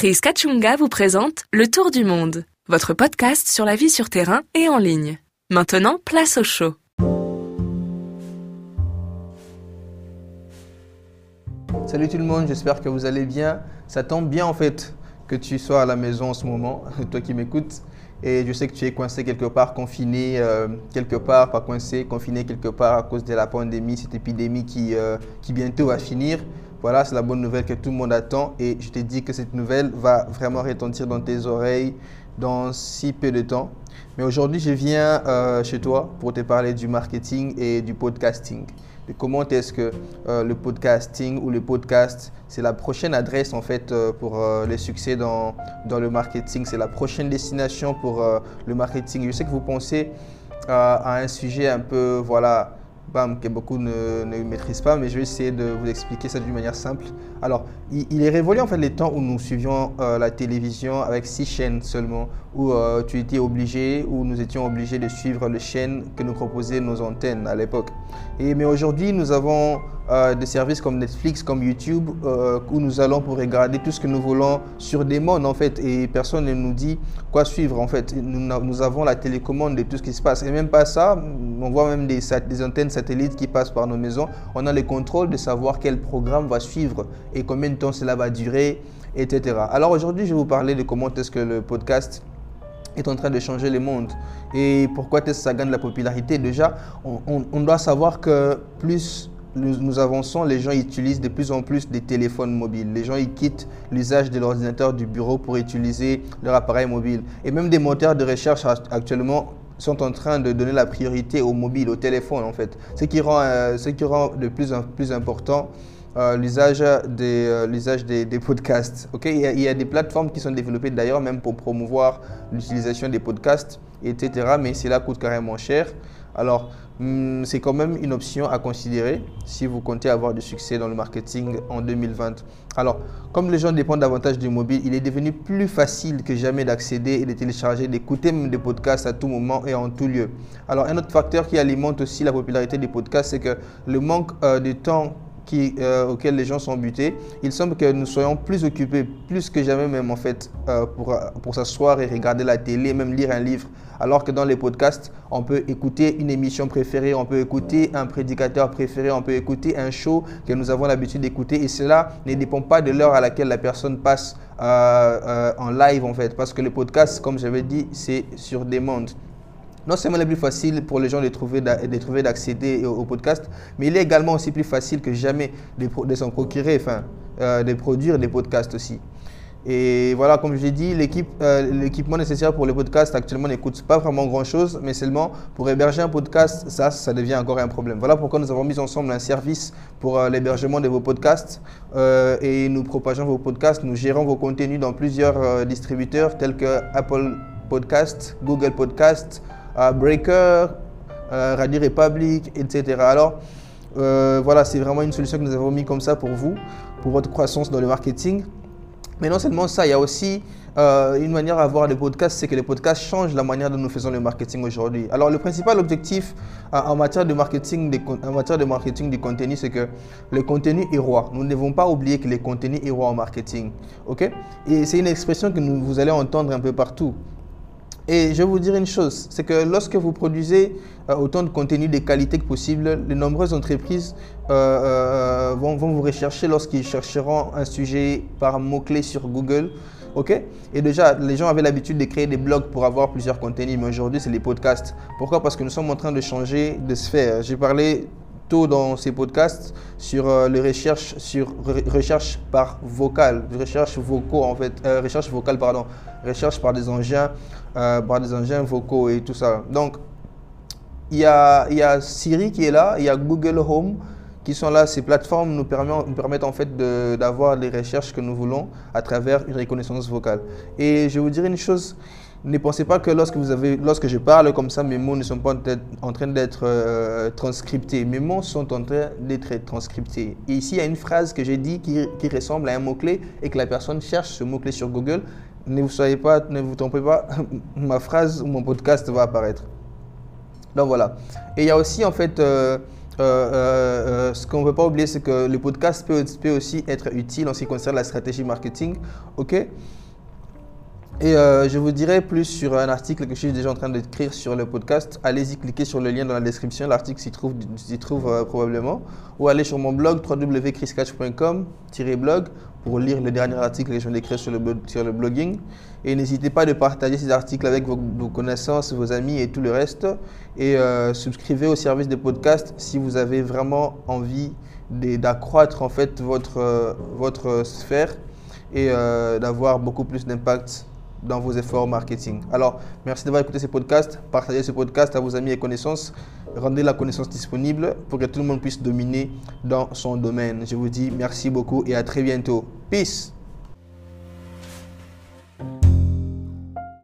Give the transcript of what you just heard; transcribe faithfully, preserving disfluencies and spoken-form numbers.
Chris Kachunga vous présente Le Tour du Monde, votre podcast sur la vie sur terrain et en ligne. Maintenant, place au show. Salut tout le monde, j'espère que vous allez bien. Ça tombe bien en fait que tu sois à la maison en ce moment, toi qui m'écoutes. Et je sais que tu es coincé quelque part, confiné euh, quelque part, pas coincé, confiné quelque part à cause de la pandémie, cette épidémie qui, euh, qui bientôt va finir. Voilà, c'est la bonne nouvelle que tout le monde attend et je te dis que cette nouvelle va vraiment retentir dans tes oreilles dans si peu de temps. Mais aujourd'hui, je viens euh, chez toi pour te parler du marketing et du podcasting. De comment est-ce que euh, le podcasting ou le podcast, c'est la prochaine adresse en fait euh, pour euh, le succès dans, dans le marketing. C'est la prochaine destination pour euh, le marketing. Je sais que vous pensez euh, à un sujet un peu, voilà, bam, que beaucoup ne, ne maîtrisent pas, mais je vais essayer de vous expliquer ça d'une manière simple. Alors, il, il est révolu en fait les temps où nous suivions euh, la télévision avec six chaînes seulement, où euh, tu étais obligé, où nous étions obligés de suivre les chaînes que nous proposaient nos antennes à l'époque. Et mais aujourd'hui, nous avons euh, des services comme Netflix, comme YouTube, euh, où nous allons pour regarder tout ce que nous voulons sur des mondes en fait, et personne ne nous dit quoi suivre en fait. Nous, nous avons la télécommande de tout ce qui se passe, et même pas ça, on voit même des, des antennes satellites qui passent par nos maisons. On a le contrôle de savoir quel programme va suivre et combien de temps cela va durer, et cetera. Alors aujourd'hui, je vais vous parler de comment est-ce que le podcast est en train de changer le monde et pourquoi est-ce que ça gagne de la popularité. Déjà, on, on, on doit savoir que plus nous, nous avançons, les gens utilisent de plus en plus des téléphones mobiles. Les gens ils quittent l'usage de l'ordinateur du bureau pour utiliser leur appareil mobile. Et même des moteurs de recherche actuellement sont en train de donner la priorité au mobile, au téléphone en fait. Ce qui rend, euh, ce qui rend de plus en plus important Euh, l'usage des, euh, l'usage des, des podcasts. Okay? Il y a, il y a des plateformes qui sont développées d'ailleurs même pour promouvoir l'utilisation des podcasts, et cetera. Mais cela coûte carrément cher. Alors, hum, c'est quand même une option à considérer si vous comptez avoir du succès dans le marketing en deux mille vingt. Alors, comme les gens dépendent davantage du mobile, il est devenu plus facile que jamais d'accéder et de télécharger, d'écouter même des podcasts à tout moment et en tout lieu. Alors, un autre facteur qui alimente aussi la popularité des podcasts, c'est que le manque euh, de temps Qui, euh, auxquels les gens sont butés, il semble que nous soyons plus occupés, plus que jamais même en fait, euh, pour, pour s'asseoir et regarder la télé, même lire un livre. Alors que dans les podcasts, on peut écouter une émission préférée, on peut écouter un prédicateur préféré, on peut écouter un show que nous avons l'habitude d'écouter. Et cela ne dépend pas de l'heure à laquelle la personne passe euh, euh, en live en fait. Parce que le podcast, comme j'avais dit, c'est sur demande. Non seulement il est plus facile pour les gens de trouver, de trouver d'accéder au, au podcast, mais il est également aussi plus facile que jamais de, de s'en procurer, enfin, euh, de produire des podcasts aussi. Et voilà, comme je l'ai dit, l'équipe, euh, l'équipement nécessaire pour les podcasts actuellement ne coûte pas vraiment grand-chose, mais seulement pour héberger un podcast, ça, ça devient encore un problème. Voilà pourquoi nous avons mis ensemble un service pour euh, l'hébergement de vos podcasts euh, et nous propageons vos podcasts, nous gérons vos contenus dans plusieurs euh, distributeurs tels que Apple Podcasts, Google Podcasts, Uh, Breaker, uh, Radio Republic, et cetera. Alors, euh, voilà, c'est vraiment une solution que nous avons mis comme ça pour vous, pour votre croissance dans le marketing. Mais non seulement ça, il y a aussi euh, une manière à voir les podcasts, c'est que les podcasts changent la manière dont nous faisons le marketing aujourd'hui. Alors, le principal objectif euh, en, matière de marketing de, en matière de marketing du contenu, c'est que le contenu est roi. Nous ne devons pas oublier que le contenu est roi en marketing. Okay? Et c'est une expression que nous, vous allez entendre un peu partout. Et je vais vous dire une chose, c'est que lorsque vous produisez euh, autant de contenu de qualité que possible, de nombreuses entreprises euh, euh, vont, vont vous rechercher lorsqu'ils chercheront un sujet par mot-clé sur Google. Okay? Et déjà, les gens avaient l'habitude de créer des blogs pour avoir plusieurs contenus, mais aujourd'hui, c'est les podcasts. Pourquoi? Parce que nous sommes en train de changer de sphère. J'ai parlé tôt dans ces podcasts sur euh, les recherches, sur re recherche par vocal, recherche vocaux en fait, euh, recherche vocale pardon, recherche par des engins, euh, par des engins vocaux et tout ça. Donc il y a, il y a Siri qui est là, il y a Google Home qui sont là. Ces plateformes nous permettent, nous permettent en fait d'avoir les recherches que nous voulons à travers une reconnaissance vocale. Et je vais vous dire une chose. Ne pensez pas que lorsque, vous avez, lorsque je parle comme ça, mes mots ne sont pas en train d'être euh, transcriptés. Mes mots sont en train d'être transcriptés. Et ici, il y a une phrase que j'ai dit qui, qui ressemble à un mot-clé et que la personne cherche ce mot-clé sur Google. Ne vous, soyez pas, ne vous trompez pas, ma phrase ou mon podcast va apparaître. Donc voilà. Et il y a aussi en fait euh, euh, euh, euh, ce qu'on ne peut pas oublier, c'est que le podcast peut, peut aussi être utile en ce qui concerne la stratégie marketing. Ok. Et euh, je vous dirai plus sur un article que je suis déjà en train d'écrire sur le podcast. Allez-y, cliquez sur le lien dans la description. L'article s'y trouve, s'y trouve euh, probablement. Ou allez sur mon blog w w w point chris catch point com blog pour lire le dernier article que je viens d'écrire sur le, sur le blogging. Et n'hésitez pas de partager ces articles avec vos, vos connaissances, vos amis et tout le reste. Et euh, souscrivez au service de podcast si vous avez vraiment envie d'accroître en fait votre, euh, votre sphère et euh, d'avoir beaucoup plus d'impact dans vos efforts marketing. Alors, merci d'avoir écouté ce podcast. Partagez ce podcast à vos amis et connaissances. Rendez la connaissance disponible pour que tout le monde puisse dominer dans son domaine. Je vous dis merci beaucoup et à très bientôt. Peace!